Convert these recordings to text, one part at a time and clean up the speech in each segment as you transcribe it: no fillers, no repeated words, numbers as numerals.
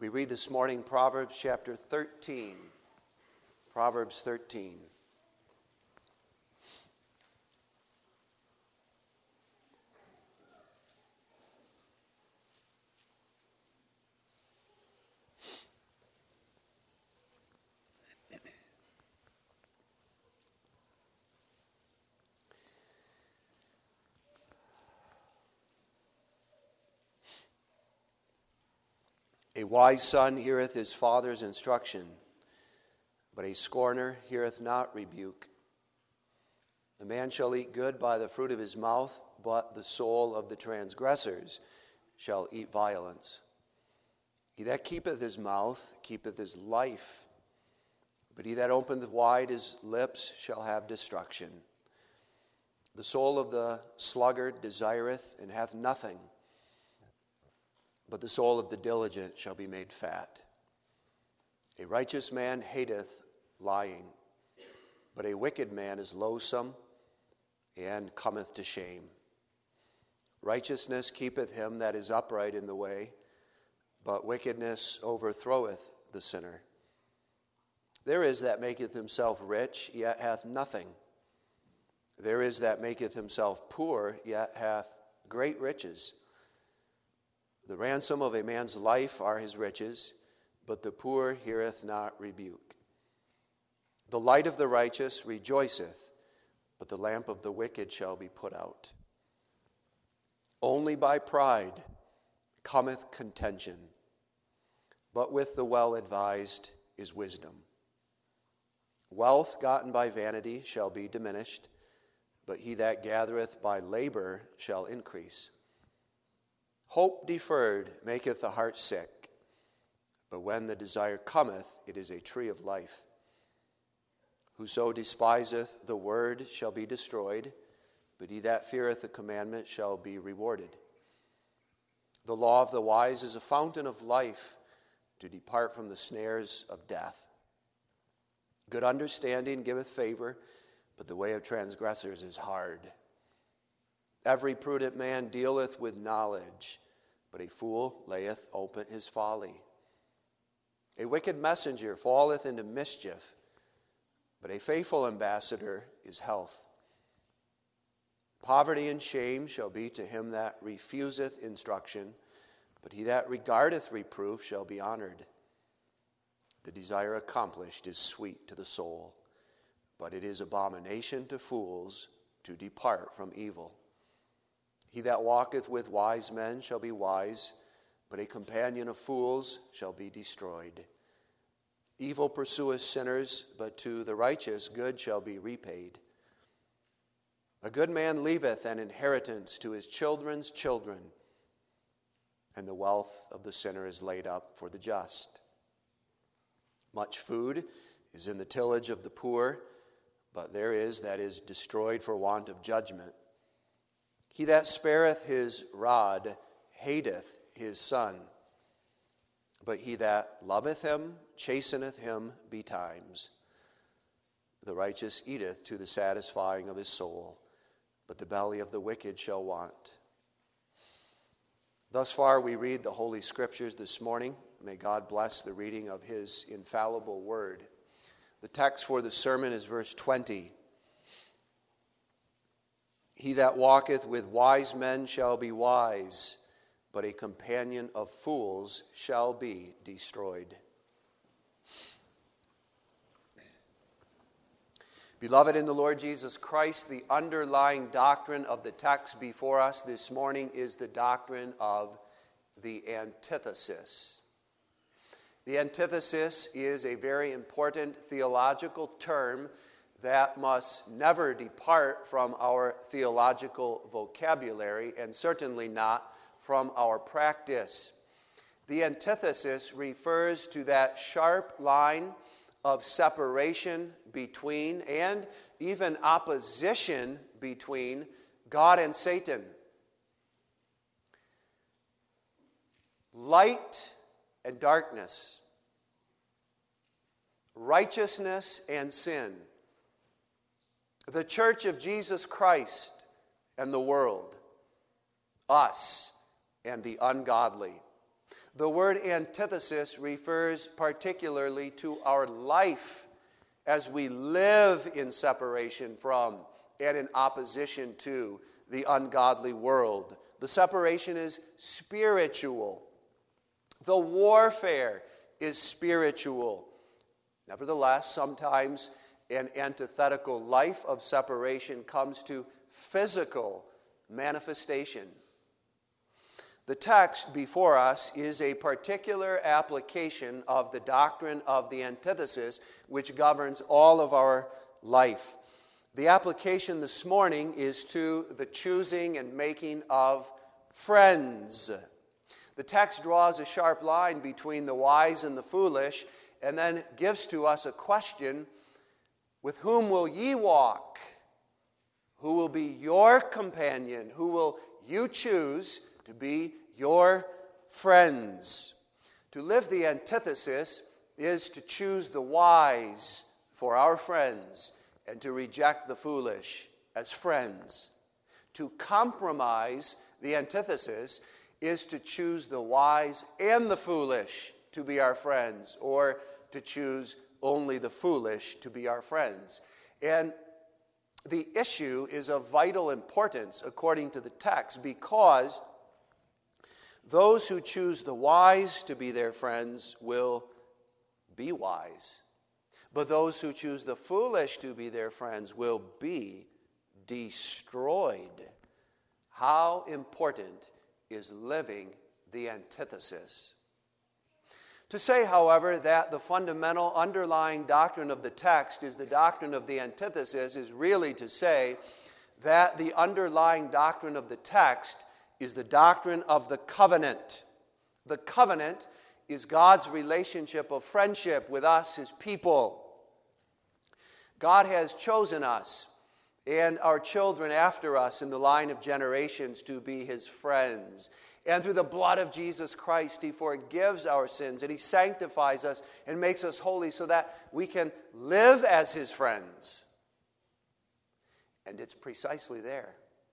We read this morning Proverbs chapter 13. Proverbs 13. A wise son heareth his father's instruction, but a scorner heareth not rebuke. The man shall eat good by the fruit of his mouth, but the soul of the transgressors shall eat violence. He that keepeth his mouth keepeth his life, but he that openeth wide his lips shall have destruction. The soul of the sluggard desireth and hath nothing, but the soul of the diligent shall be made fat. A righteous man hateth lying, but a wicked man is loathsome and cometh to shame. Righteousness keepeth him that is upright in the way, but wickedness overthroweth the sinner. There is that maketh himself rich, yet hath nothing. There is that maketh himself poor, yet hath great riches. The ransom of a man's life are his riches, but the poor heareth not rebuke. The light of the righteous rejoiceth, but the lamp of the wicked shall be put out. Only by pride cometh contention, but with the well-advised is wisdom. Wealth gotten by vanity shall be diminished, but he that gathereth by labor shall increase. Hope deferred maketh the heart sick, but when the desire cometh, it is a tree of life. Whoso despiseth the word shall be destroyed, but he that feareth the commandment shall be rewarded. The law of the wise is a fountain of life, to depart from the snares of death. Good understanding giveth favor, but the way of transgressors is hard. Every prudent man dealeth with knowledge, but a fool layeth open his folly. A wicked messenger falleth into mischief, but a faithful ambassador is health. Poverty and shame shall be to him that refuseth instruction, but he that regardeth reproof shall be honored. The desire accomplished is sweet to the soul, but it is abomination to fools to depart from evil. He that walketh with wise men shall be wise, but a companion of fools shall be destroyed. Evil pursueth sinners, but to the righteous good shall be repaid. A good man leaveth an inheritance to his children's children, and the wealth of the sinner is laid up for the just. Much food is in the tillage of the poor, but there is that is destroyed for want of judgment. He that spareth his rod hateth his son, but he that loveth him chasteneth him betimes. The righteous eateth to the satisfying of his soul, but the belly of the wicked shall want. Thus far we read the Holy Scriptures this morning. May God bless the reading of his infallible word. The text for the sermon is verse 20. He that walketh with wise men shall be wise, but a companion of fools shall be destroyed. Beloved in the Lord Jesus Christ, the underlying doctrine of the text before us this morning is the doctrine of the antithesis. The antithesis is a very important theological term that must never depart from our theological vocabulary, and certainly not from our practice. The antithesis refers to that sharp line of separation between and even opposition between God and Satan. Light and darkness, righteousness and sin, the church of Jesus Christ and the world, us and the ungodly. The word antithesis refers particularly to our life as we live in separation from and in opposition to the ungodly world. The separation is spiritual. The warfare is spiritual. Nevertheless, sometimes an antithetical life of separation comes to physical manifestation. The text before us is a particular application of the doctrine of the antithesis, which governs all of our life. The application this morning is to the choosing and making of friends. The text draws a sharp line between the wise and the foolish, and then gives to us a question: with whom will ye walk? Who will be your companion? Who will you choose to be your friends? To live the antithesis is to choose the wise for our friends and to reject the foolish as friends. To compromise the antithesis is to choose the wise and the foolish to be our friends, or to choose only the foolish to be our friends. And the issue is of vital importance according to the text, because those who choose the wise to be their friends will be wise. But those who choose the foolish to be their friends will be destroyed. How important is living the antithesis? To say, however, that the fundamental underlying doctrine of the text is the doctrine of the antithesis is really to say that the underlying doctrine of the text is the doctrine of the covenant. The covenant is God's relationship of friendship with us, His people. God has chosen us and our children after us in the line of generations to be His friends. And through the blood of Jesus Christ, He forgives our sins and He sanctifies us and makes us holy so that we can live as His friends. And it's precisely there,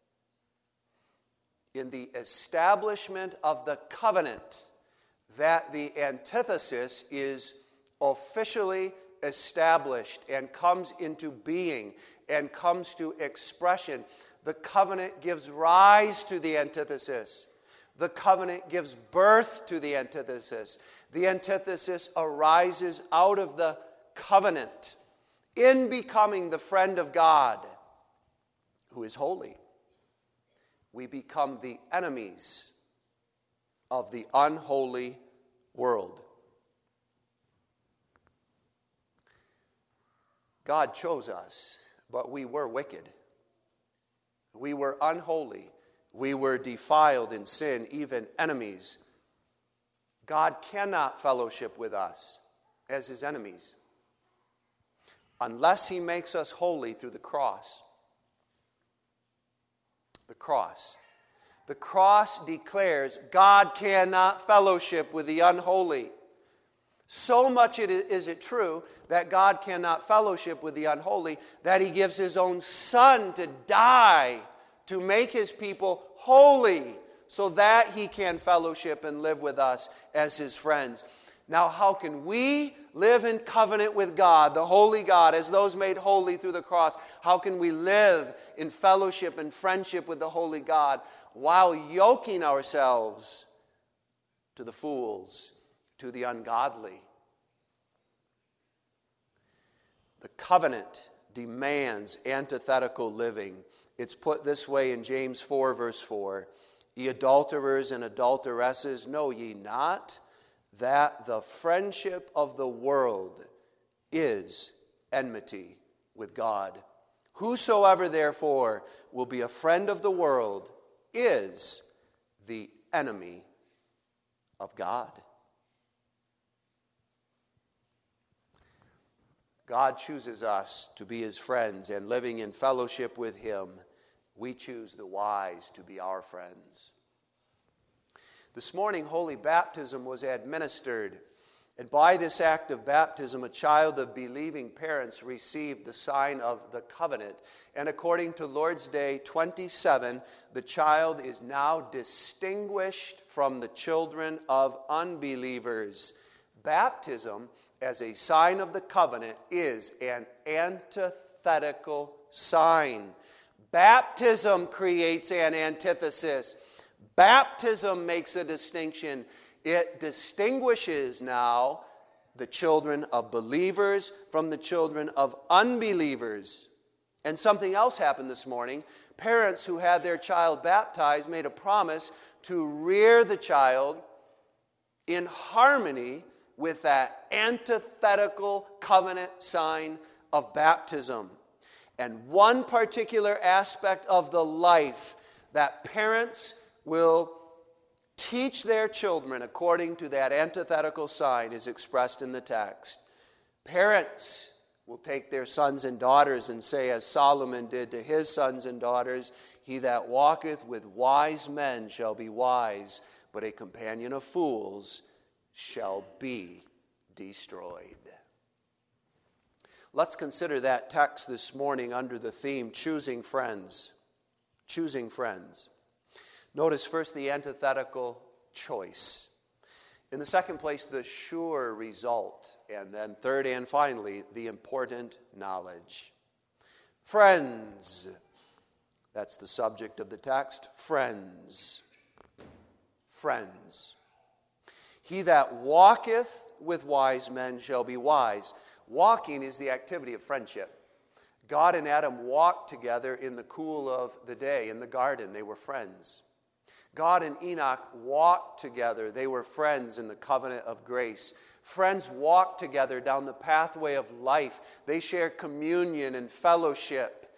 in the establishment of the covenant, that the antithesis is officially established and comes into being and comes to expression. The covenant gives rise to the antithesis. The covenant gives birth to the antithesis. The antithesis arises out of the covenant. In becoming the friend of God, who is holy, we become the enemies of the unholy world. God chose us, but we were wicked. We were unholy. We were defiled in sin, even enemies. God cannot fellowship with us as His enemies unless He makes us holy through the cross. The cross. The cross declares God cannot fellowship with the unholy. So much is it true that God cannot fellowship with the unholy that He gives His own Son to die to make His people holy so that He can fellowship and live with us as His friends. Now, how can we live in covenant with God, the holy God, as those made holy through the cross? How can we live in fellowship and friendship with the holy God while yoking ourselves to the fools, to the ungodly? The covenant demands antithetical living. It's put this way in James 4, verse 4. Ye adulterers and adulteresses, know ye not that the friendship of the world is enmity with God? Whosoever therefore will be a friend of the world is the enemy of God. God chooses us to be His friends, and living in fellowship with Him, we choose the wise to be our friends. This morning, holy baptism was administered, And by this act of baptism, a child of believing parents received the sign of the covenant. And according to Lord's Day 27, the child is now distinguished from the children of unbelievers. Baptism, as a sign of the covenant, is an antithetical sign. Baptism creates an antithesis. Baptism makes a distinction. It distinguishes now the children of believers from the children of unbelievers. And something else happened this morning. Parents who had their child baptized made a promise to rear the child in harmony with that antithetical covenant sign of baptism. And one particular aspect of the life that parents will teach their children according to that antithetical sign is expressed in the text. Parents will take their sons and daughters and say, as Solomon did to his sons and daughters, "He that walketh with wise men shall be wise, but a companion of fools shall be destroyed." Let's consider that text this morning under the theme, choosing friends. Choosing friends. Notice first the antithetical choice. In the second place, the sure result. And then third and finally, the important knowledge. Friends. That's the subject of the text. Friends. Friends. He that walketh with wise men shall be wise. Walking is the activity of friendship. God and Adam walked together in the cool of the day in the garden. They were friends. God and Enoch walked together. They were friends in the covenant of grace. Friends walk together down the pathway of life. They share communion and fellowship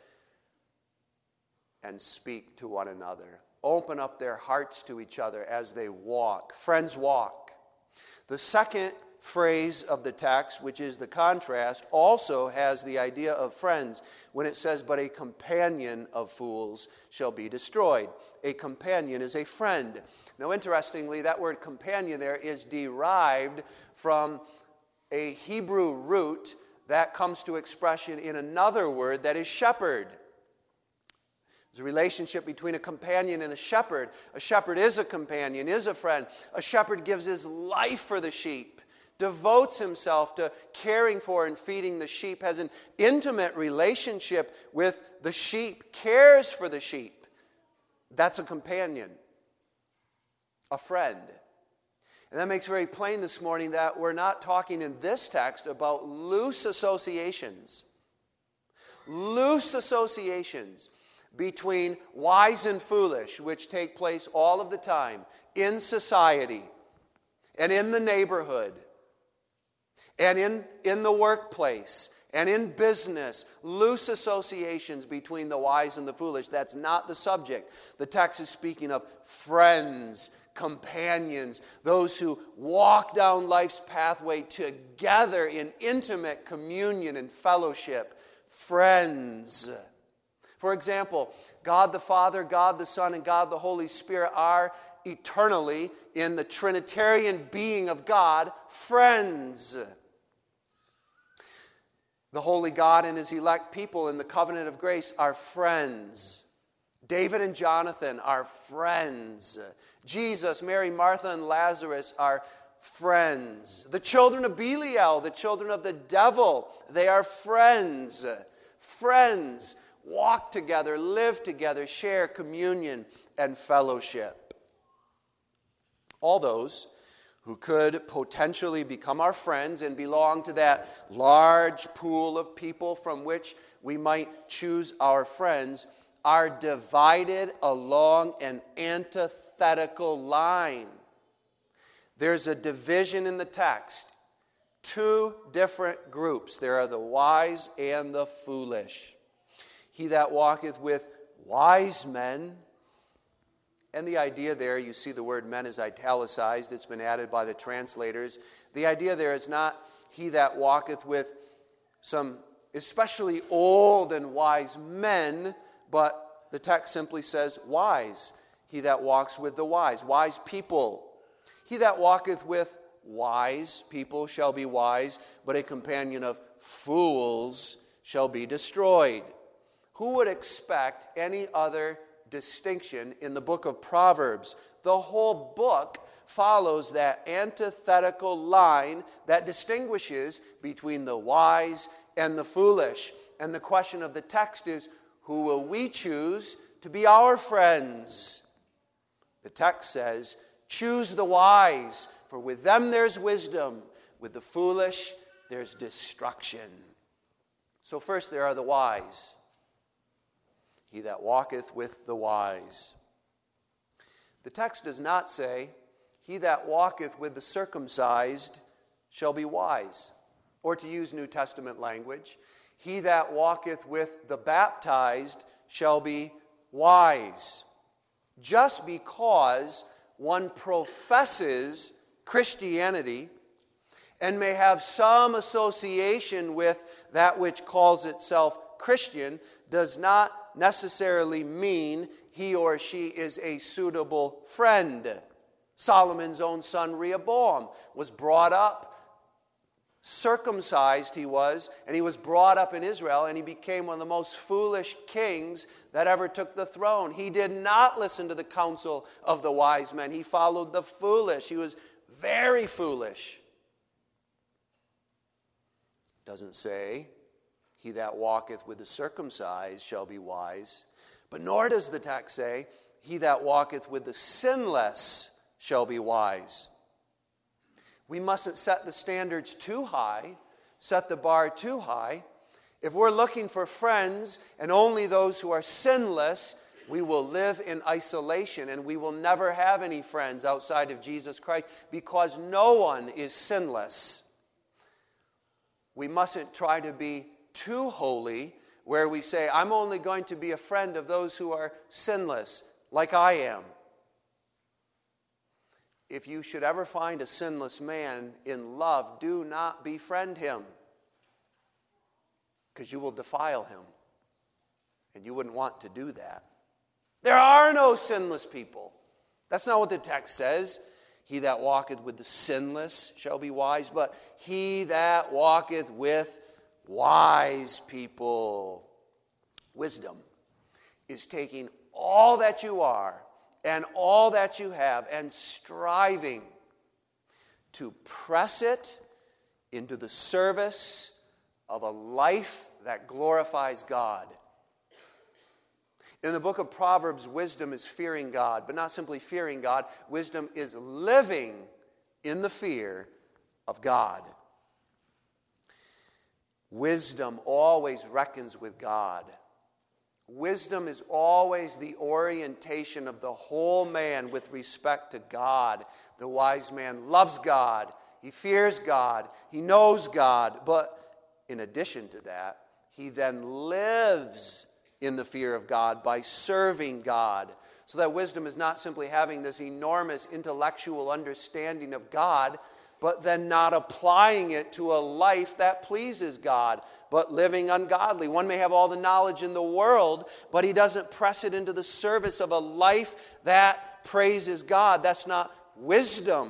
and speak to one another. Open up their hearts to each other as they walk. Friends walk. The second phrase of the text, which is the contrast, also has the idea of friends when it says, "But a companion of fools shall be destroyed." A companion is a friend. Now, interestingly, that word companion there is derived from a Hebrew root that comes to expression in another word that is shepherd. There's a relationship between a companion and a shepherd. A shepherd is a companion, is a friend. A shepherd gives his life for the sheep, devotes himself to caring for and feeding the sheep, has an intimate relationship with the sheep, cares for the sheep. That's a companion, a friend. And that makes very plain this morning that we're not talking in this text about loose associations. Loose associations between wise and foolish, which take place all of the time in society and in the neighborhood and in the workplace and in business. Loose associations between the wise and the foolish. That's not the subject. The text is speaking of friends, companions, those who walk down life's pathway together in intimate communion and fellowship. Friends. For example, God the Father, God the Son, and God the Holy Spirit are eternally, in the Trinitarian being of God, friends. The holy God and his elect people in the covenant of grace are friends. David and Jonathan are friends. Jesus, Mary, Martha, and Lazarus are friends. The children of Belial, the children of the devil, they are friends. Friends walk together, live together, share communion and fellowship. All those who could potentially become our friends and belong to that large pool of people from which we might choose our friends are divided along an antithetical line. There's a division in the text. Two different groups. There are the wise and the foolish. He that walketh with wise men. And the idea there, you see the word men is italicized. It's been added by the translators. The idea there is not he that walketh with some especially old and wise men, but the text simply says wise. He that walks with the wise people. He that walketh with wise people shall be wise, but a companion of fools shall be destroyed. Who would expect any other distinction in the book of Proverbs? The whole book follows that antithetical line that distinguishes between the wise and the foolish. And the question of the text is, who will we choose to be our friends? The text says, choose the wise, for with them there's wisdom. With the foolish, there's destruction. So first there are the wise. He that walketh with the wise. The text does not say, he that walketh with the circumcised shall be wise. Or to use New Testament language, he that walketh with the baptized shall be wise. Just because one professes Christianity and may have some association with that which calls itself Christian does not necessarily mean he or she is a suitable friend. Solomon's own son Rehoboam was brought up, circumcised he was, and he was brought up in Israel, and he became one of the most foolish kings that ever took the throne. He did not listen to the counsel of the wise men. He followed the foolish. He was very foolish. Doesn't say, he that walketh with the circumcised shall be wise. But nor does the text say, he that walketh with the sinless shall be wise. We mustn't set the standards too high, set the bar too high. If we're looking for friends and only those who are sinless, we will live in isolation and we will never have any friends outside of Jesus Christ because no one is sinless. We mustn't try to be too holy where we say, I'm only going to be a friend of those who are sinless, like I am. If you should ever find a sinless man in love, do not befriend him, because you will defile him, and you wouldn't want to do that. There are no sinless people. That's not what the text says. He that walketh with the sinless shall be wise, but he that walketh with wise people. Wisdom is taking all that you are and all that you have and striving to press it into the service of a life that glorifies God. In the book of Proverbs, wisdom is fearing God, but not simply fearing God. Wisdom is living in the fear of God. Wisdom always reckons with God. Wisdom is always the orientation of the whole man with respect to God. The wise man loves God. He fears God. He knows God. But in addition to that, he then lives in the fear of God by serving God. So that wisdom is not simply having this enormous intellectual understanding of God, but then not applying it to a life that pleases God, but living ungodly. One may have all the knowledge in the world, but he doesn't press it into the service of a life that praises God. That's not wisdom.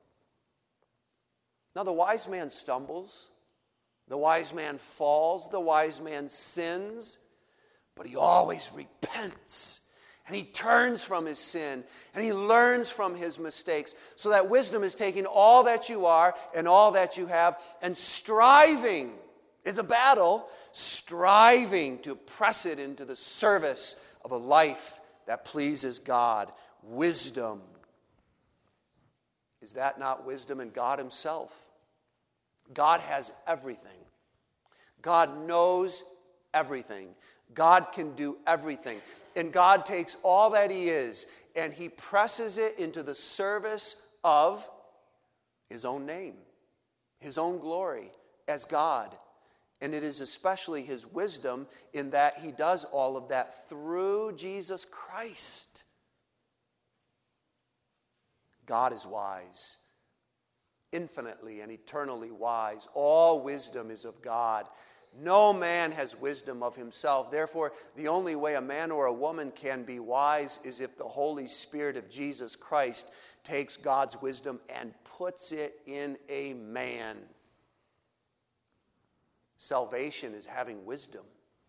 Now, the wise man stumbles. The wise man falls. The wise man sins. But he always repents. And he turns from his sin, and he learns from his mistakes. So that wisdom is taking all that you are and all that you have and striving. It's a battle, striving to press it into the service of a life that pleases God. Wisdom. Is that not wisdom in God himself? God has everything. God knows everything. God can do everything. And God takes all that he is and he presses it into the service of his own name, his own glory as God. And it is especially his wisdom in that he does all of that through Jesus Christ. God is wise, infinitely and eternally wise. All wisdom is of God. No man has wisdom of himself. Therefore, the only way a man or a woman can be wise is if the Holy Spirit of Jesus Christ takes God's wisdom and puts it in a man. Salvation is having wisdom.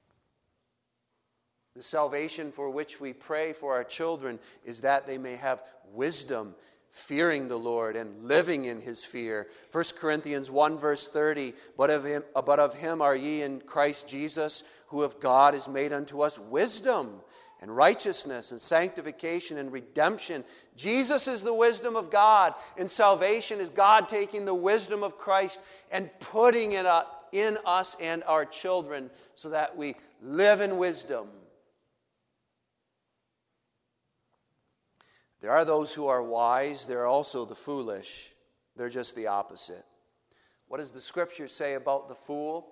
The salvation for which we pray for our children is that they may have wisdom, fearing the Lord and living in his fear. 1 Corinthians 1 verse 30, but of him are ye in Christ Jesus, who of God is made unto us wisdom and righteousness and sanctification and redemption. Jesus is the wisdom of God, and salvation is God taking the wisdom of Christ and putting it in us and our children so that we live in wisdom. There are those who are wise. There are also the foolish. They're just the opposite. What does the Scripture say about the fool?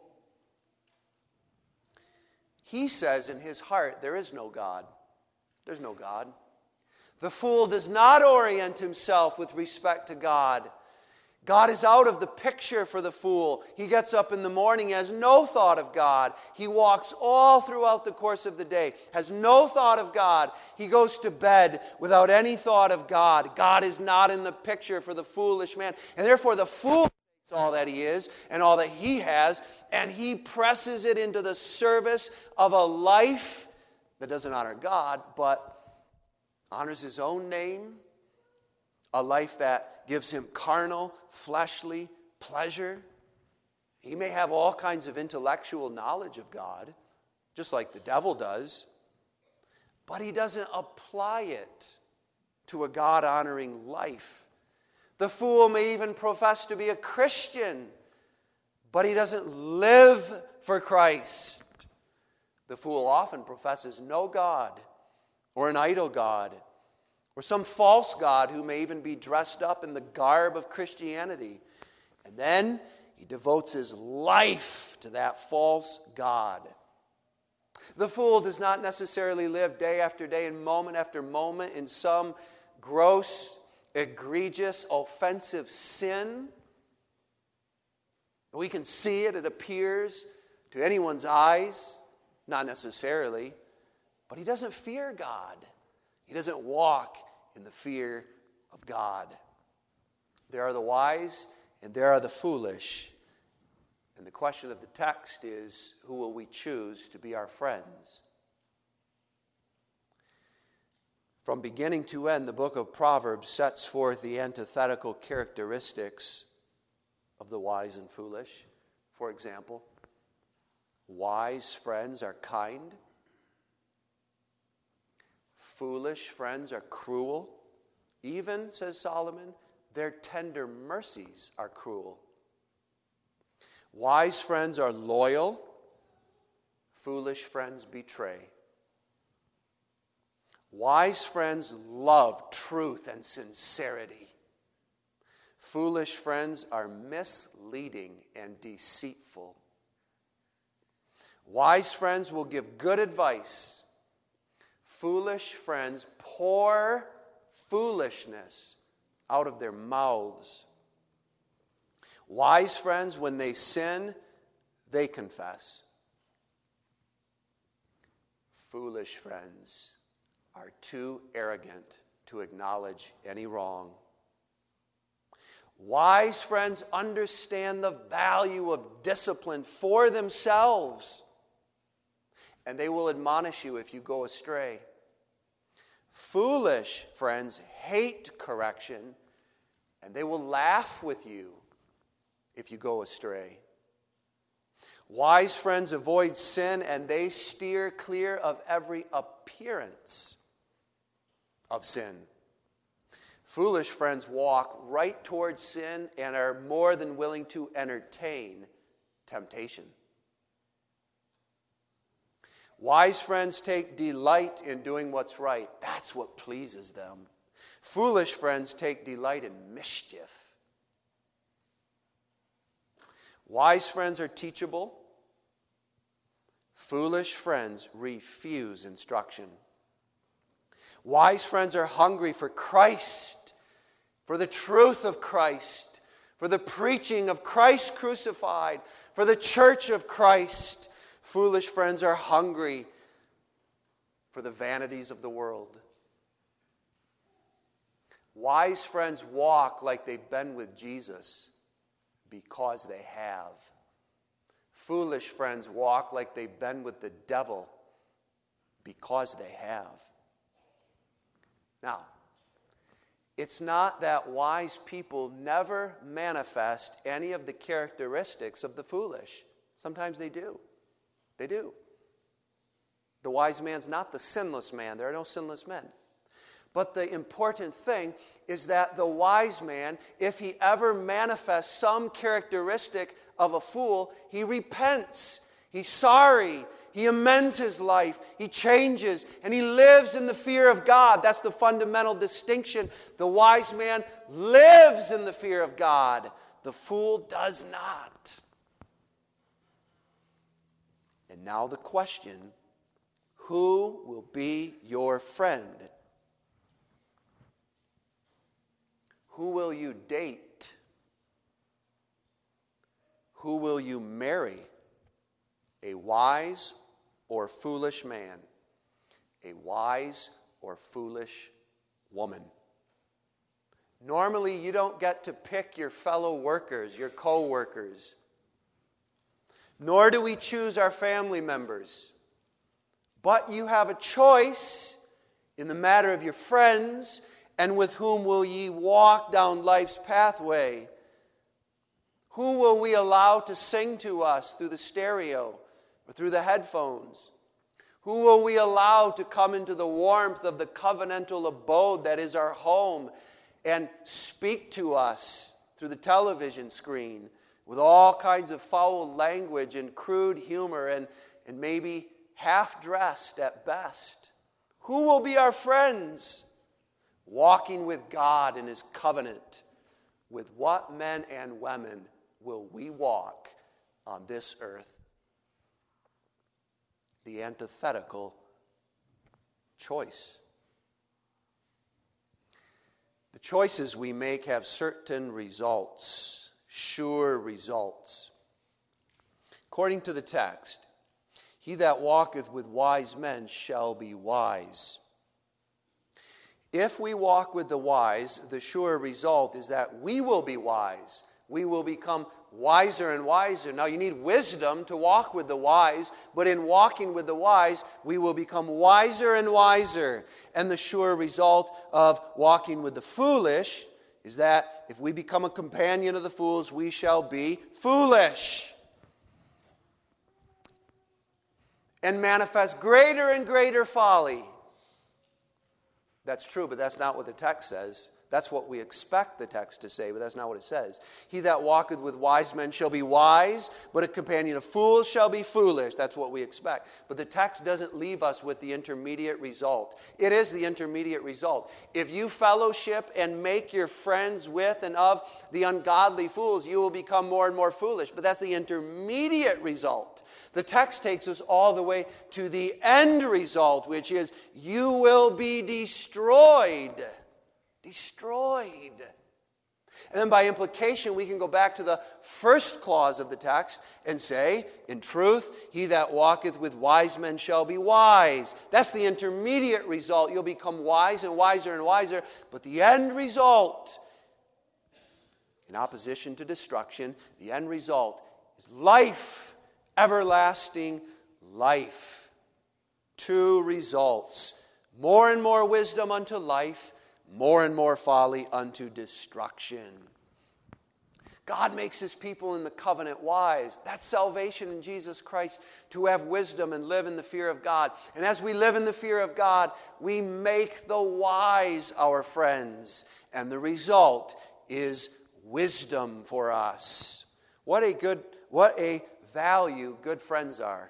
He says in his heart, there is no God. There's no God. The fool does not orient himself with respect to God. God is out of the picture for the fool. He gets up in the morning, has no thought of God. He walks all throughout the course of the day, has no thought of God. He goes to bed without any thought of God. God is not in the picture for the foolish man. And therefore the fool takes all that he is and all that he has, and he presses it into the service of a life that doesn't honor God, but honors his own name. A life that gives him carnal, fleshly pleasure. He may have all kinds of intellectual knowledge of God, just like the devil does, but he doesn't apply it to a God-honoring life. The fool may even profess to be a Christian, but he doesn't live for Christ. The fool often professes no God, or an idol god, or some false god who may even be dressed up in the garb of Christianity. And then he devotes his life to that false god. The fool does not necessarily live day after day and moment after moment in some gross, egregious, offensive sin. We can see it, it appears to anyone's eyes, not necessarily, but he doesn't fear God. He doesn't walk in the fear of God. There are the wise and there are the foolish. And the question of the text is, who will we choose to be our friends? From beginning to end, the book of Proverbs sets forth the antithetical characteristics of the wise and foolish. For example, wise friends are kind. Foolish friends are cruel. Even, says Solomon, their tender mercies are cruel. Wise friends are loyal. Foolish friends betray. Wise friends love truth and sincerity. Foolish friends are misleading and deceitful. Wise friends will give good advice. Foolish friends pour foolishness out of their mouths. Wise friends, when they sin, they confess. Foolish friends are too arrogant to acknowledge any wrong. Wise friends understand the value of discipline for themselves, and they will admonish you if you go astray. Foolish friends hate correction, and they will laugh with you if you go astray. Wise friends avoid sin, and they steer clear of every appearance of sin. Foolish friends walk right towards sin and are more than willing to entertain temptation. Wise friends take delight in doing what's right. That's what pleases them. Foolish friends take delight in mischief. Wise friends are teachable. Foolish friends refuse instruction. Wise friends are hungry for Christ, for the truth of Christ. for the preaching of Christ crucified, for the church of Christ. Foolish friends are hungry for the vanities of the world. Wise friends walk like they've been with Jesus because they have. Foolish friends walk like they've been with the devil because they have. Now, it's not that wise people never manifest any of the characteristics of the foolish. Sometimes they do. They do. The wise man's not the sinless man. There are no sinless men. But the important thing is that the wise man, if he ever manifests some characteristic of a fool, he repents. He's sorry. He amends his life. He changes. And he lives in the fear of God. That's the fundamental distinction. The wise man lives in the fear of God. The fool does not. And now the question, who will be your friend? Who will you date? Who will you marry? A wise or foolish man? A wise or foolish woman? Normally, you don't get to pick your fellow workers, your co-workers. Nor do we choose our family members. But you have a choice in the matter of your friends, and with whom will ye walk down life's pathway? Who will we allow to sing to us through the stereo or through the headphones? Who will we allow to come into the warmth of the covenantal abode that is our home and speak to us through the television screen with all kinds of foul language and crude humor and maybe half-dressed at best? Who will be our friends? Walking with God in His covenant, with what men and women will we walk on this earth? The antithetical choice. The choices we make have certain results, sure results. According to the text, he that walketh with wise men shall be wise. If we walk with the wise, the sure result is that we will be wise. We will become wiser and wiser. Now, you need wisdom to walk with the wise, but in walking with the wise, we will become wiser and wiser. And the sure result of walking with the foolish is that if we become a companion of the fools, we shall be foolish and manifest greater and greater folly. That's true, but that's not what the text says. That's what we expect the text to say, but that's not what it says. He that walketh with wise men shall be wise, but a companion of fools shall be foolish. That's what we expect. But the text doesn't leave us with the intermediate result. It is the intermediate result. If you fellowship and make your friends with and of the ungodly fools, you will become more and more foolish. But that's the intermediate result. The text takes us all the way to the end result, which is you will be destroyed. Destroyed. And then by implication, we can go back to the first clause of the text and say, in truth, he that walketh with wise men shall be wise. That's the intermediate result. You'll become wise and wiser and wiser. But the end result, in opposition to destruction, the end result is life, everlasting life. Two results. More and more wisdom unto life, more and more folly unto destruction. God makes His people in the covenant wise. That's salvation in Jesus Christ, to have wisdom and live in the fear of God. And as we live in the fear of God, we make the wise our friends. And the result is wisdom for us. What a value good friends are.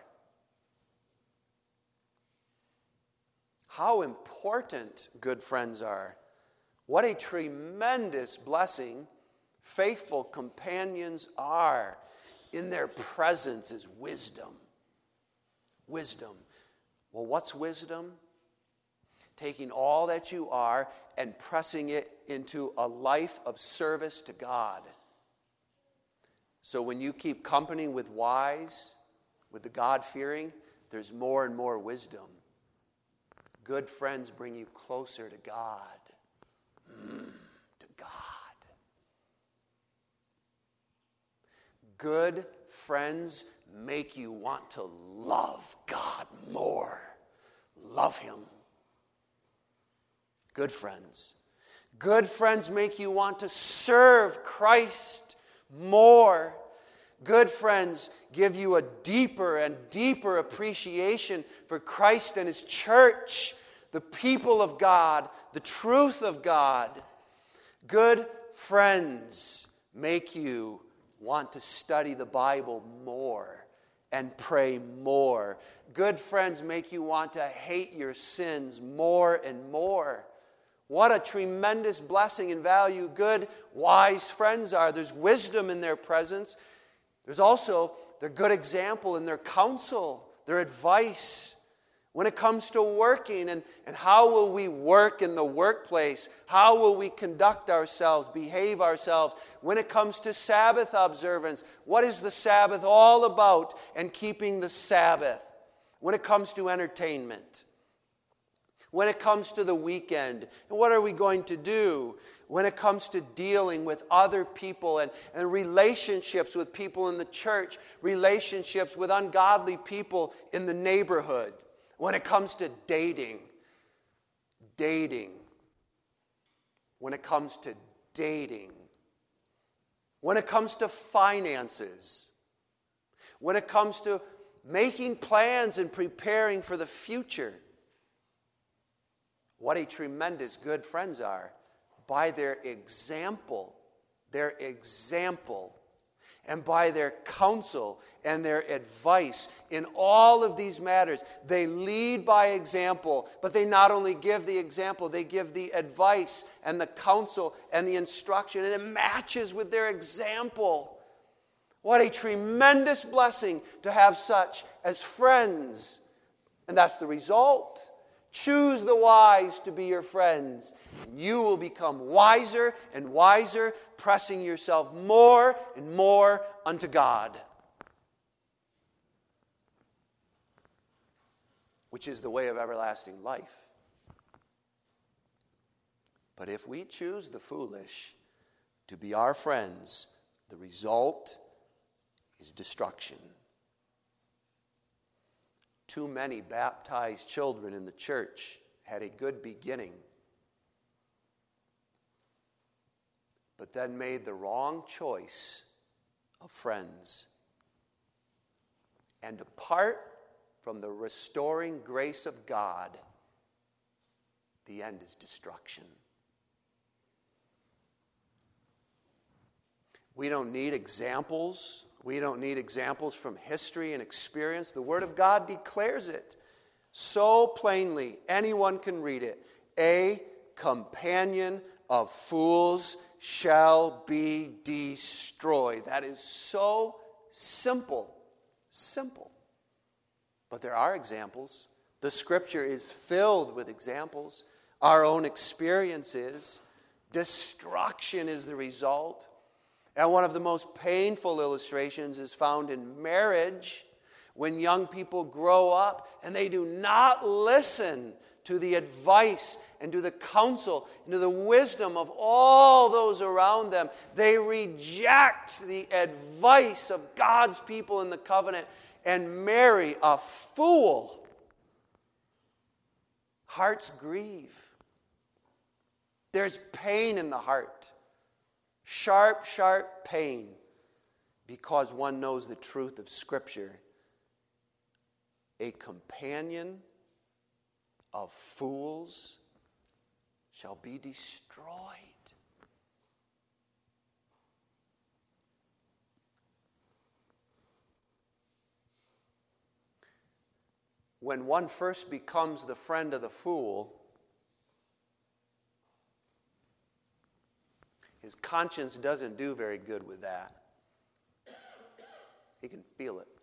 How important good friends are. What a tremendous blessing faithful companions are. In their presence is wisdom. Wisdom. Well, what's wisdom? Taking all that you are and pressing it into a life of service to God. So when you keep company with wise, with the God-fearing, there's more and more wisdom. Good friends bring you closer to God. To God. Good friends make you want to love God more. Love Him. Good friends. Good friends make you want to serve Christ more. Good friends give you a deeper and deeper appreciation for Christ and His church, the people of God, the truth of God. Good friends make you want to study the Bible more and pray more. Good friends make you want to hate your sins more and more. What a tremendous blessing and value good, wise friends are. There's wisdom in their presence. There's also their good example in their counsel, their advice. When it comes to working and how will we work in the workplace? How will we conduct ourselves, behave ourselves? When it comes to Sabbath observance, what is the Sabbath all about and keeping the Sabbath? When it comes to entertainment, when it comes to the weekend, and what are we going to do? When it comes to dealing with other people and relationships with people in the church, relationships with ungodly people in the neighborhood. When it comes to dating. When it comes to dating. When it comes to finances. When it comes to making plans and preparing for the future. What a tremendous good friends are by their example, and by their counsel and their advice in all of these matters. They lead by example, but they not only give the example, they give the advice and the counsel and the instruction, and it matches with their example. What a tremendous blessing to have such as friends. And that's the result. Choose the wise to be your friends. And you will become wiser and wiser, pressing yourself more and more unto God. Which is the way of everlasting life. But if we choose the foolish to be our friends, the result is destruction. Too many baptized children in the church had a good beginning, but then made the wrong choice of friends. And apart from the restoring grace of God, the end is destruction. We don't need examples. We don't need examples from history and experience. The Word of God declares it so plainly. Anyone can read it. A companion of fools shall be destroyed. That is so simple. Simple. But there are examples. The Scripture is filled with examples. Our own experience is. Destruction is the result. And one of the most painful illustrations is found in marriage, when young people grow up and they do not listen to the advice and to the counsel and to the wisdom of all those around them. They reject the advice of God's people in the covenant and marry a fool. Hearts grieve. There's pain in the heart. Sharp, sharp pain, because one knows the truth of Scripture. A companion of fools shall be destroyed. When one first becomes the friend of the fool, his conscience doesn't do very good with that. He can feel it.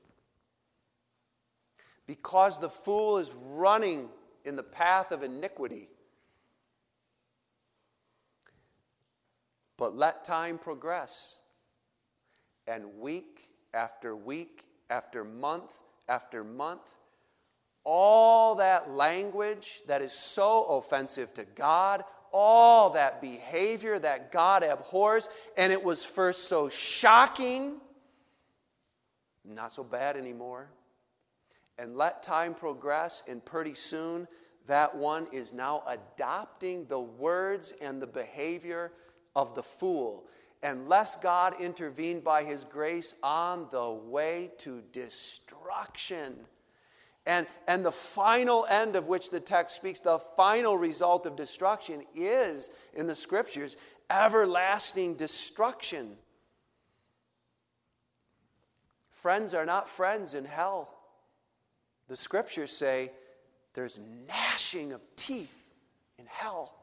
Because the fool is running in the path of iniquity. But let time progress. And week after week, after month, all that language that is so offensive to God, all that behavior that God abhors, and it was first so shocking, not so bad anymore. And let time progress, and pretty soon that one is now adopting the words and the behavior of the fool. Unless God intervened by His grace, on the way to destruction. And the final end of which the text speaks, the final result of destruction is, in the Scriptures, everlasting destruction. Friends are not friends in hell. The Scriptures say there's gnashing of teeth in hell.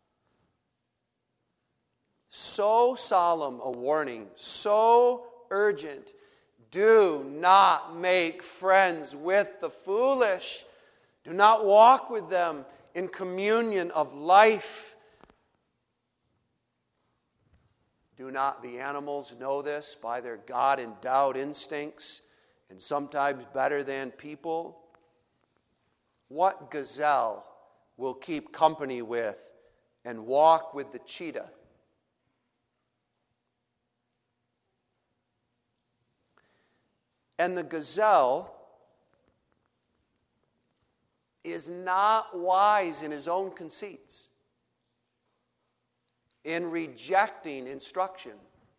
So solemn a warning, so urgent. Do not make friends with the foolish. Do not walk with them in communion of life. Do not the animals know this by their God-endowed instincts, and sometimes better than people? What gazelle will keep company with and walk with the cheetah? And the gazelle is not wise in his own conceits, in rejecting instruction.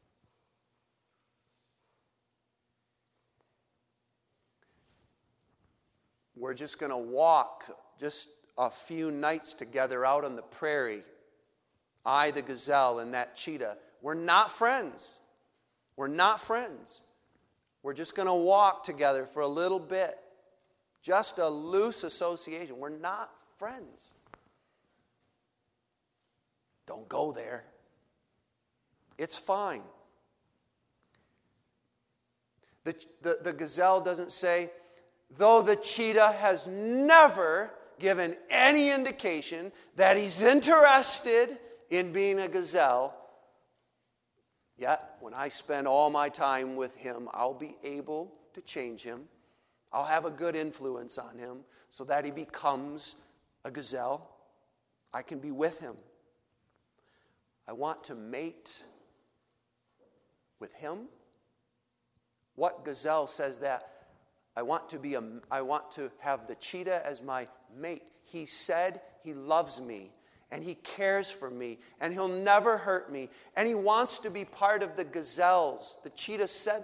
We're just going to walk just a few nights together out on the prairie. I, the gazelle, and that cheetah. We're not friends. We're not friends. We're just going to walk together for a little bit. Just a loose association. We're not friends. Don't go there. It's fine. The gazelle doesn't say, though the cheetah has never given any indication that he's interested in being a gazelle, yet when I spend all my time with him, I'll be able to change him. I'll have a good influence on him so that he becomes a gazelle. I can be with him. I want to mate with him. What gazelle says that? I want to have the cheetah as my mate. He said he loves me and he cares for me and he'll never hurt me and he wants to be part of the gazelles. The cheetah said,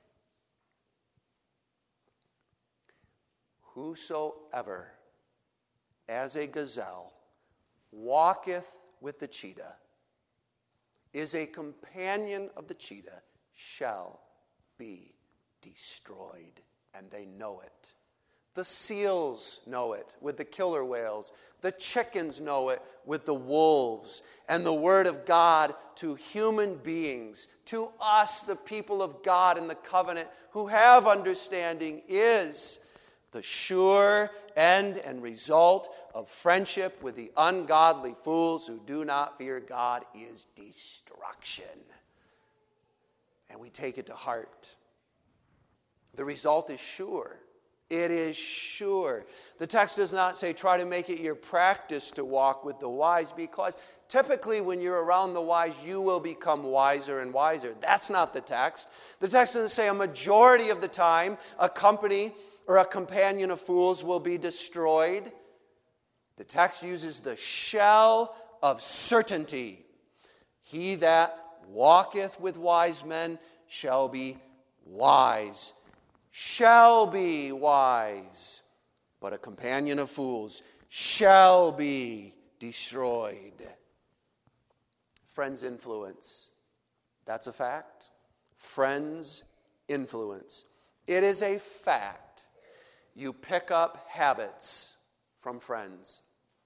whosoever as a gazelle walketh with the cheetah, is a companion of the cheetah, shall be destroyed. And they know it. The seals know it with the killer whales. The chickens know it with the wolves. And the word of God to human beings, to us, the people of God in the covenant who have understanding, is the sure end and result of friendship with the ungodly fools who do not fear God is destruction. And we take it to heart. The result is sure. It is sure. The text does not say try to make it your practice to walk with the wise, because typically when you're around the wise, you will become wiser and wiser. That's not the text. The text doesn't say a majority of the time a company or a companion of fools will be destroyed. The text uses the shell of certainty. He that walketh with wise men shall be wise. Shall be wise. But a companion of fools shall be destroyed. Friends' influence. That's a fact. Friends' influence. It is a fact. You pick up habits from friends.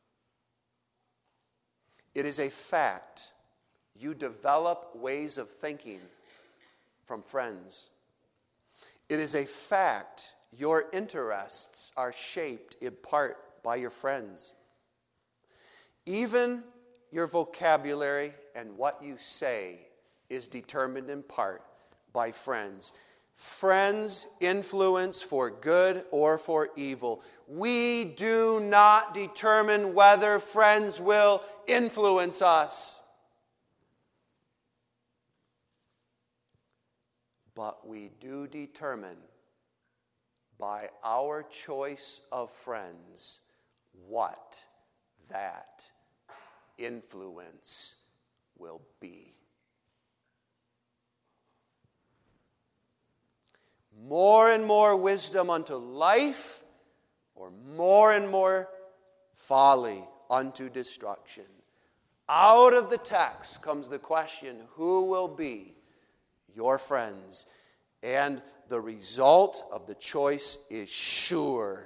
It is a fact. You develop ways of thinking from friends. It is a fact. Your interests are shaped in part by your friends. Even your vocabulary and what you say is determined in part by friends. Friends influence for good or for evil. We do not determine whether friends will influence us. But we do determine by our choice of friends what that influence will be. More and more wisdom unto life, or more and more folly unto destruction. Out of the text comes the question, who will be your friends? And the result of the choice is sure.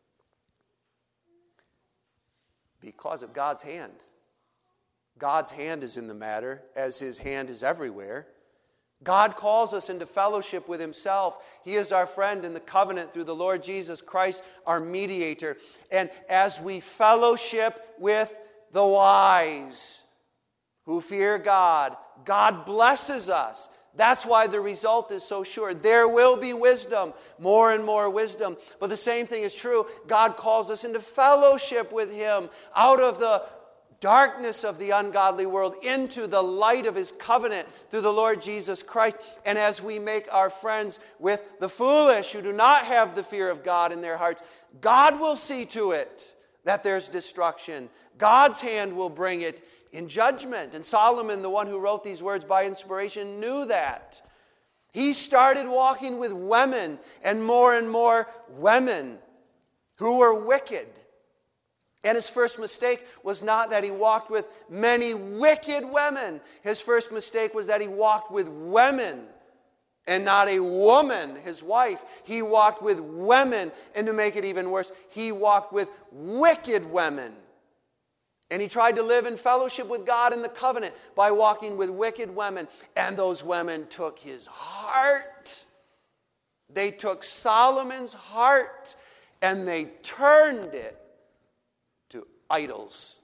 Because of God's hand. God's hand is in the matter, as His hand is everywhere. God calls us into fellowship with Himself. He is our friend in the covenant through the Lord Jesus Christ, our mediator. And as we fellowship with the wise who fear God, God blesses us. That's why the result is so sure. There will be wisdom, more and more wisdom. But the same thing is true. God calls us into fellowship with Him out of the darkness of the ungodly world into the light of His covenant through the Lord Jesus Christ. And as we make our friends with the foolish who do not have the fear of God in their hearts, God will see to it that there's destruction. God's hand will bring it in judgment. And Solomon, the one who wrote these words by inspiration, knew that. He started walking with women and more women who were wicked. And his first mistake was not that he walked with many wicked women. His first mistake was that he walked with women and not a woman, his wife. He walked with women, and to make it even worse, he walked with wicked women. And he tried to live in fellowship with God in the covenant by walking with wicked women. And those women took his heart. They took Solomon's heart and they turned it to idols.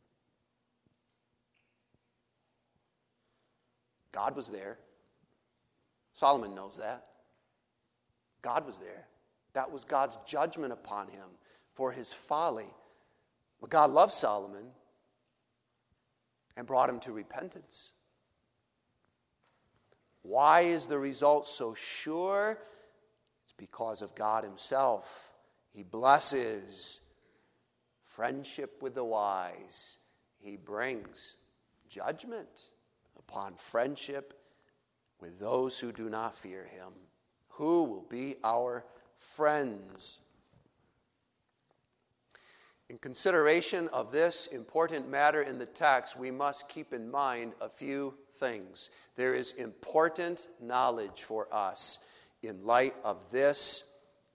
God was there. Solomon knows that. God was there. That was God's judgment upon him for his folly. But God loved Solomon and brought him to repentance. Why is the result so sure? It's because of God Himself. He blesses friendship with the wise. He brings judgment upon friendship with those who do not fear Him. Who will be our friends? In consideration of this important matter in the text, we must keep in mind a few things. There is important knowledge for us in light of this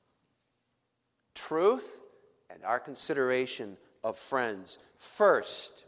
truth and our consideration of friends. First,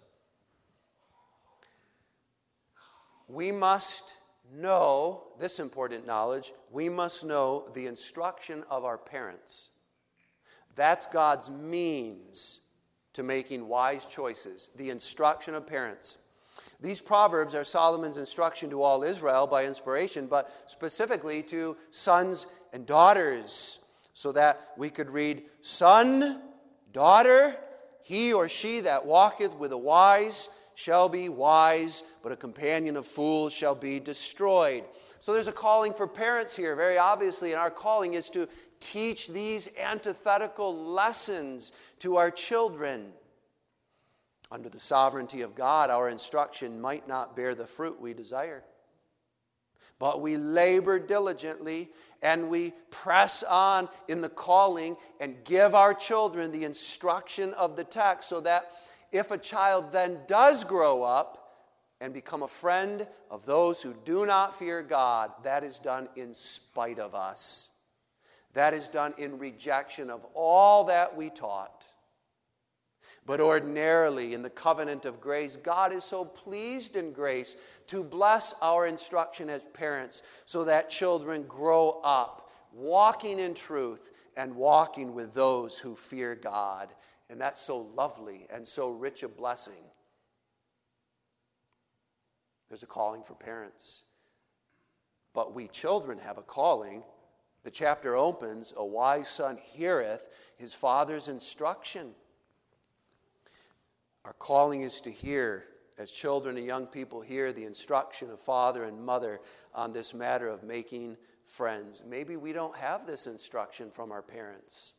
we must know this important knowledge. We must know the instruction of our parents. That's God's means to making wise choices, the instruction of parents. These proverbs are Solomon's instruction to all Israel by inspiration, but specifically to sons and daughters, so that we could read, "Son, daughter, he or she that walketh with the wise shall be wise, but a companion of fools shall be destroyed." So there's a calling for parents here, very obviously, and our calling is to teach these antithetical lessons to our children. Under the sovereignty of God, our instruction might not bear the fruit we desire. But we labor diligently and we press on in the calling and give our children the instruction of the text, so that if a child then does grow up and become a friend of those who do not fear God, that is done in spite of us. That is done in rejection of all that we taught. But ordinarily, in the covenant of grace, God is so pleased in grace to bless our instruction as parents, so that children grow up walking in truth and walking with those who fear God. And that's so lovely and so rich a blessing. There's a calling for parents. But we children have a calling. The chapter opens, a wise son heareth his father's instruction. Our calling is to hear, as children and young people hear the instruction of father and mother on this matter of making friends. Maybe we don't have this instruction from our parents.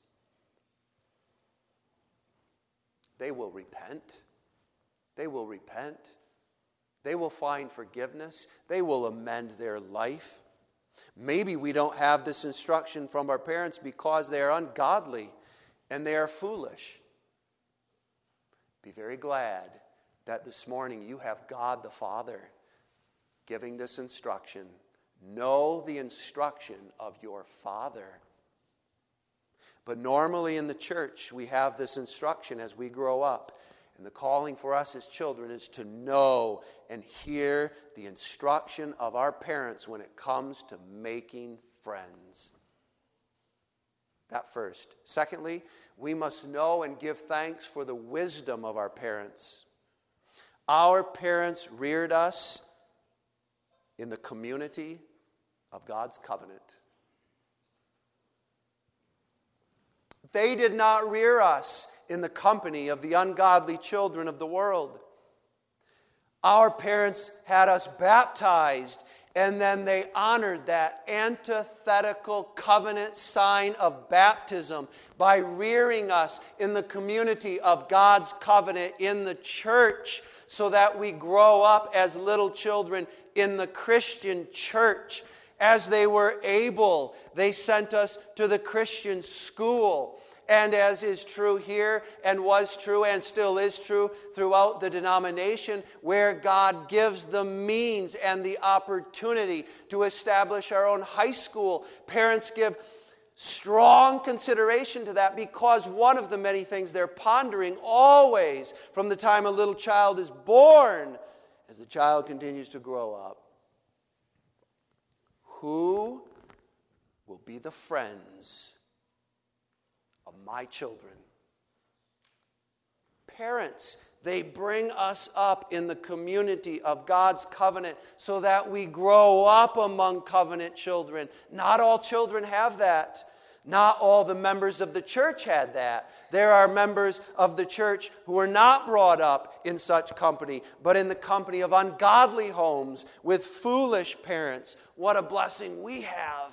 They will repent. They will repent. They will find forgiveness. They will amend their life. Maybe we don't have this instruction from our parents because they are ungodly and they are foolish. Be very glad that this morning you have God the Father giving this instruction. Know the instruction of your Father. But normally in the church, we have this instruction as we grow up. And the calling for us as children is to know and hear the instruction of our parents when it comes to making friends. That first. Secondly, we must know and give thanks for the wisdom of our parents. Our parents reared us in the community of God's covenant. They did not rear us in the company of the ungodly children of the world. Our parents had us baptized, and then they honored that antithetical covenant sign of baptism by rearing us in the community of God's covenant in the church, so that we grow up as little children in the Christian church. As they were able, they sent us to the Christian school. And as is true here, and was true, and still is true throughout the denomination, where God gives the means and the opportunity to establish our own high school, parents give strong consideration to that, because one of the many things they're pondering always from the time a little child is born, as the child continues to grow up, who will be the friends of my children? Parents, they bring us up in the community of God's covenant so that we grow up among covenant children. Not all children have that. Not all the members of the church had that. There are members of the church who were not brought up in such company, but in the company of ungodly homes with foolish parents. What a blessing we have.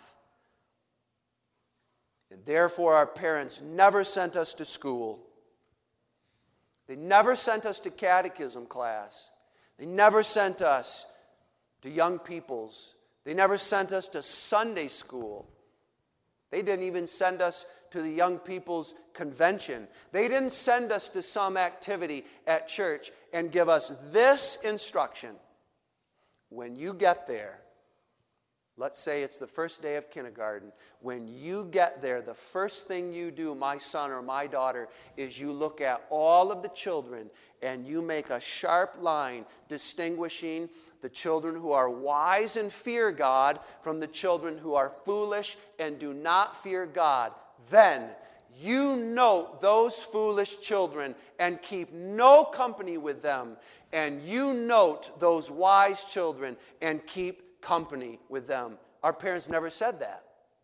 And therefore our parents never sent us to school. They never sent us to catechism class. They never sent us to young people's. They never sent us to Sunday school. They didn't even send us to the young people's convention. They didn't send us to some activity at church and give us this instruction. When you get there, let's say it's the first day of kindergarten. When you get there, the first thing you do, my son or my daughter, is you look at all of the children and you make a sharp line distinguishing the children who are wise and fear God from the children who are foolish and do not fear God. Then you note those foolish children and keep no company with them. And you note those wise children and keep company with them. Our parents never said that.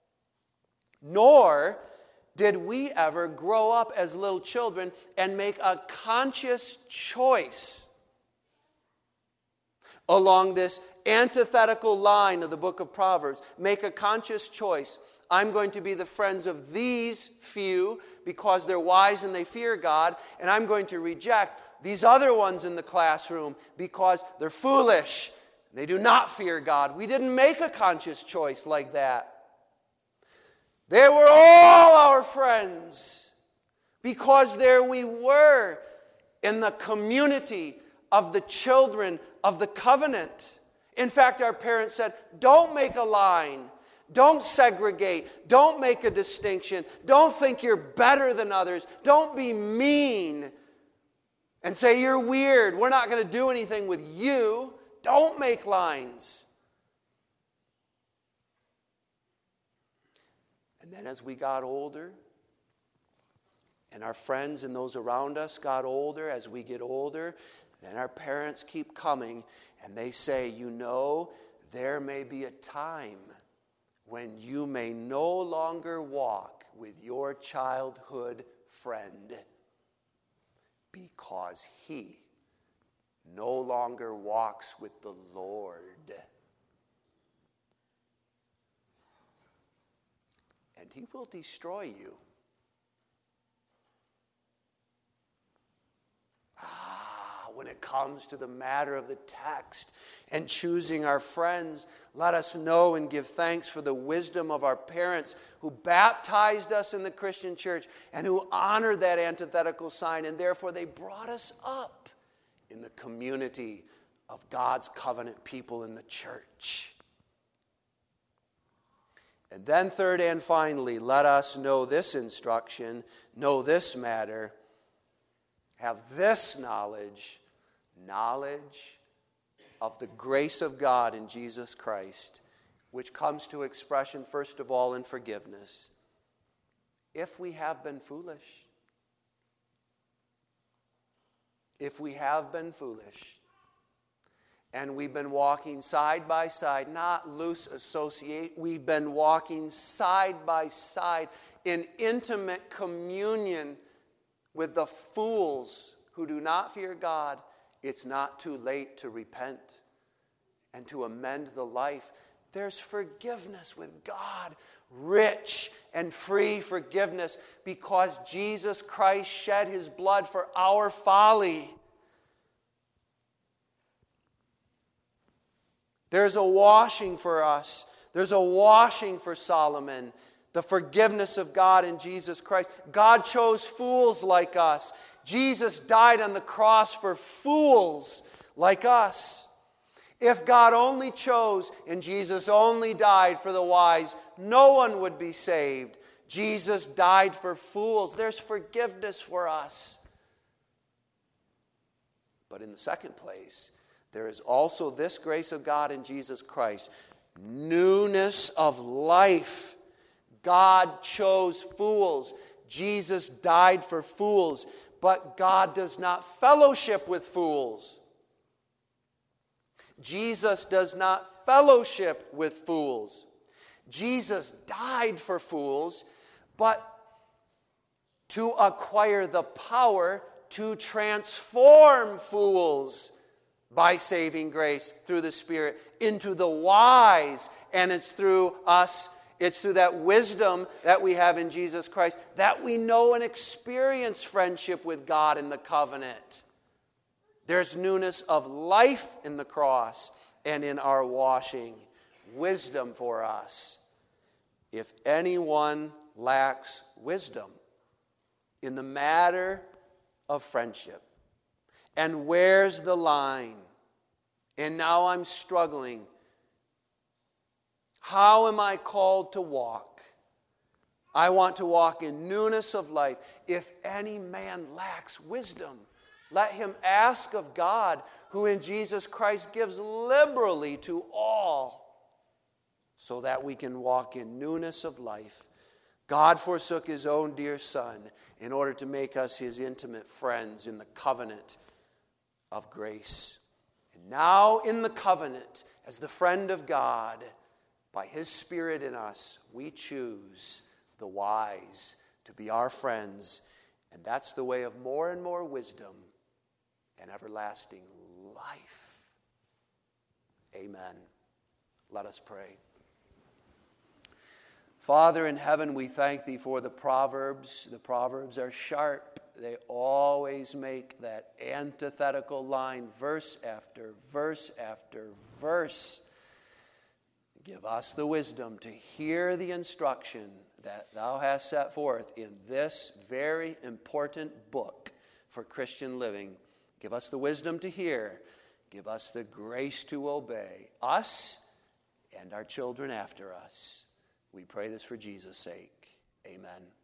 Nor did we ever grow up as little children and make a conscious choice along this antithetical line of the book of Proverbs. Make a conscious choice. I'm going to be the friends of these few because they're wise and they fear God, and I'm going to reject these other ones in the classroom because they're foolish. They do not fear God. We didn't make a conscious choice like that. They were all our friends because there we were in the community of the children of the covenant. In fact, our parents said, don't make a line. Don't segregate. Don't make a distinction. Don't think you're better than others. Don't be mean and say you're weird. We're not going to do anything with you. Don't make lines. And then as we got older, and our friends and those around us got older, as we get older, then our parents keep coming and they say, you know, there may be a time when you may no longer walk with your childhood friend because he no longer walks with the Lord. And he will destroy you. When it comes to the matter of the text and choosing our friends, let us know and give thanks for the wisdom of our parents who baptized us in the Christian church and who honored that antithetical sign, and therefore they brought us up in the community of God's covenant people in the church. And then third and finally, let us know this instruction, know this matter, have this knowledge of the grace of God in Jesus Christ, which comes to expression first of all in forgiveness. If we have been foolish, and we've been walking side by side, not loose associate, we've been walking side by side in intimate communion with the fools who do not fear God, it's not too late to repent and to amend the life. There's forgiveness with God, rich and free forgiveness, because Jesus Christ shed his blood for our folly. There's a washing for us. There's a washing for Solomon. The forgiveness of God in Jesus Christ. God chose fools like us. Jesus died on the cross for fools like us. If God only chose and Jesus only died for the wise, no one would be saved. Jesus died for fools. There's forgiveness for us. But in the second place, there is also this grace of God in Jesus Christ. Newness of life. God chose fools. Jesus died for fools. But God does not fellowship with fools. Jesus does not fellowship with fools. Jesus died for fools, but to acquire the power to transform fools by saving grace through the Spirit into the wise. And it's through us, it's through that wisdom that we have in Jesus Christ that we know and experience friendship with God in the covenant. There's newness of life in the cross and in our washing. Wisdom for us. If anyone lacks wisdom in the matter of friendship, and where's the line? And now I'm struggling. How am I called to walk? I want to walk in newness of life. If any man lacks wisdom, let him ask of God, who in Jesus Christ gives liberally to all, so that we can walk in newness of life. God forsook his own dear Son in order to make us his intimate friends in the covenant of grace. And now in the covenant, as the friend of God, by his Spirit in us, we choose the wise to be our friends. And that's the way of more and more wisdom and everlasting life. Amen. Let us pray. Father in heaven, we thank thee for the Proverbs. The Proverbs are sharp. They always make that antithetical line, verse after verse after verse. Give us the wisdom to hear the instruction that thou hast set forth in this very important book for Christian living. Give us the wisdom to hear. Give us the grace to obey, us and our children after us. We pray this for Jesus' sake. Amen.